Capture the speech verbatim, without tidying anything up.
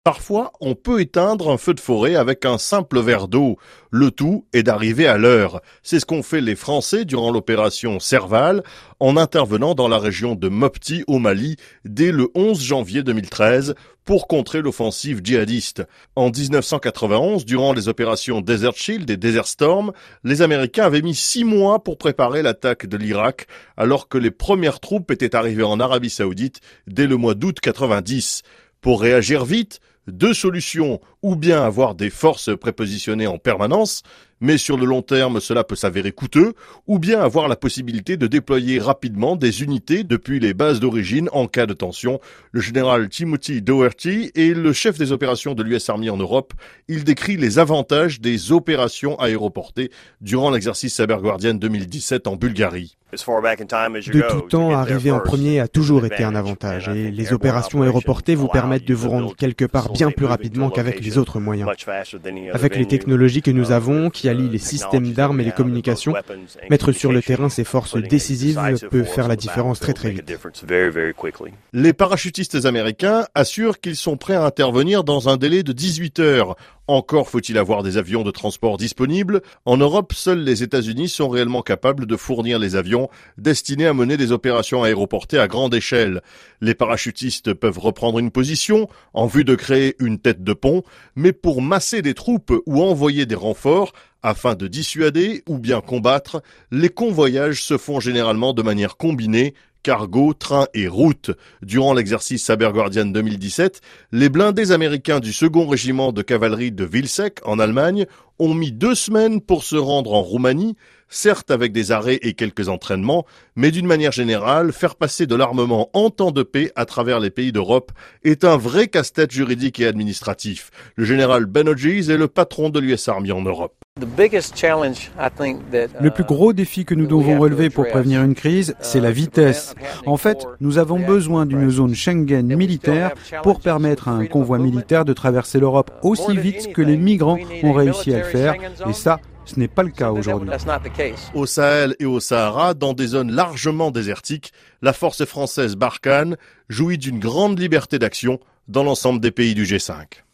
Parfois, on peut éteindre un feu de forêt avec un simple verre d'eau. Le tout est d'arriver à l'heure. C'est ce qu'ont fait les Français durant l'opération Serval, en intervenant dans la région de Mopti au Mali dès le onze janvier deux mille treize pour contrer l'offensive djihadiste. En dix-neuf cent quatre-vingt-onze, durant les opérations Desert Shield et Desert Storm, les Américains avaient mis six mois pour préparer l'attaque de l'Irak, alors que les premières troupes étaient arrivées en Arabie Saoudite dès le mois d'août quatre-vingt-dix. Pour réagir vite, deux solutions, ou bien avoir des forces prépositionnées en permanence, mais sur le long terme cela peut s'avérer coûteux, ou bien avoir la possibilité de déployer rapidement des unités depuis les bases d'origine en cas de tension. Le général Timothy Doherty est le chef des opérations de l'U S Army en Europe. Il décrit les avantages des opérations aéroportées durant l'exercice Cyber Guardian deux mille dix-sept en Bulgarie. De tout temps, arriver en premier a toujours été un avantage et les opérations aéroportées vous permettent de vous rendre quelque part bien plus rapidement qu'avec les autres moyens. Avec les technologies que nous avons, qui allient les systèmes d'armes et les communications, mettre sur le terrain ces forces décisives peut faire la différence très très vite. Les parachutistes américains assurent qu'ils sont prêts à intervenir dans un délai de dix-huit heures. Encore faut-il avoir des avions de transport disponibles. En Europe, seuls les États-Unis sont réellement capables de fournir les avions destinés à mener des opérations aéroportées à grande échelle. Les parachutistes peuvent reprendre une position en vue de créer une tête de pont, mais pour masser des troupes ou envoyer des renforts, afin de dissuader ou bien combattre, les convoyages se font généralement de manière combinée, cargo, train et route. Durant l'exercice Cyber Guardian deux mille dix-sept, les blindés américains du second régiment de cavalerie de Vilsek, en Allemagne, ont mis deux semaines pour se rendre en Roumanie, certes avec des arrêts et quelques entraînements, mais d'une manière générale, faire passer de l'armement en temps de paix à travers les pays d'Europe est un vrai casse-tête juridique et administratif. Le général Ben Hodges est le patron de l'U S Army en Europe. Le plus gros défi que nous devons relever pour prévenir une crise, c'est la vitesse. En fait, nous avons besoin d'une zone Schengen militaire pour permettre à un convoi militaire de traverser l'Europe aussi vite que les migrants ont réussi à le faire, et ça, ce n'est pas le cas aujourd'hui. Au Sahel et au Sahara, dans des zones largement désertiques, la force française Barkhane jouit d'une grande liberté d'action dans l'ensemble des pays du G cinq.